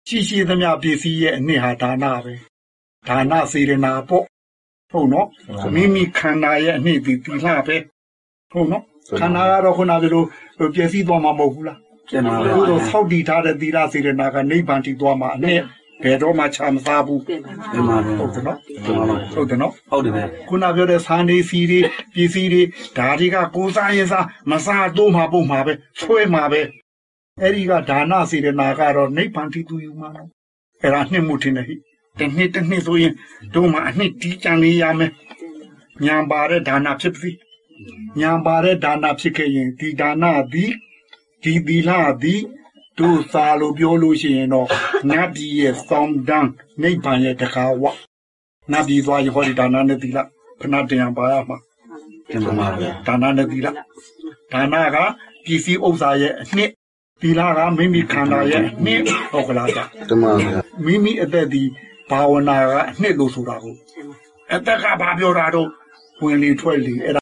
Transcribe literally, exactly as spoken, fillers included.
ရှိရှိသမျှပစ္စည်းရဲ့အနှစ်ဟာဒါနပဲဒါနစေရနာပေါ့ဟုတ်နော်မိမိခန္ဓာရဲ့အနှစ်ဒီသီလပဲဟုတ်နော်ခန္ဓာကတော့ခုနကလိုပျက်စီးသွားမှာမဟုတ်ဘူးလားပြန်ပါဘူးလို့ဆောက်တည်ထားတဲ့သီလစေရနာကနိဗ္ဗာန်တည်သွားမှာအနှစ်ဘယ်တော့မှချမစားဘူးပြန်ပါဘူးဟုတ်တယ်နော်ဟုတ်တယ်နော်ဟုတ်တယ်ခုနပြောတဲ့ဆန်လေးစီတွေပစ္စည်းတွေဒါတွေကကိုးစားရင်စားမစားတော့မှပုံမှာပဲဆွဲမှာပဲအဲ့ဒီကဒါနစေရနာကတော့နိဗ္ဗာန်တည်သူယူမှာအဲ့ဒါနှစ်မှုထင်တယ်ဟိတနှစ်တစ်နှစ်ဆိုရင်တို့မှအနှစ်တီးကြံလေးရမယ်ညာပါတဲ့ဒါနဖြစ်ပြီညာပါတဲ့ဒါနဖြစ်ခဲ့ရင်ဒီဒါနသည်ဒီသီလသည်တို့စာလို့ပြောလို့ရှိရင်တော့နတ်ပြည်ရဲ့သောင်းတန်းနိဗ္ဗာန်ရဲ့တကားဝနတ်ပြည်သွားရဟောဒီဒါနနဲ့သီလခဏတန်ပါရမှာတင်ပါပါဒါနနဲ့သီလဒါနကပစ္စည်းဥစ္စာရဲ့အနှစ်သီလကမိမိခန္ဓာရဲ့အနှစ်ဟုတ်ကလားတမန်မိမိအသက်ဒီဘာဝနာကအနှစ်လို့ဆိုတာကိုအသက်ကဘာပြောတာတော့ဝင်လေထွက်လေအဲ့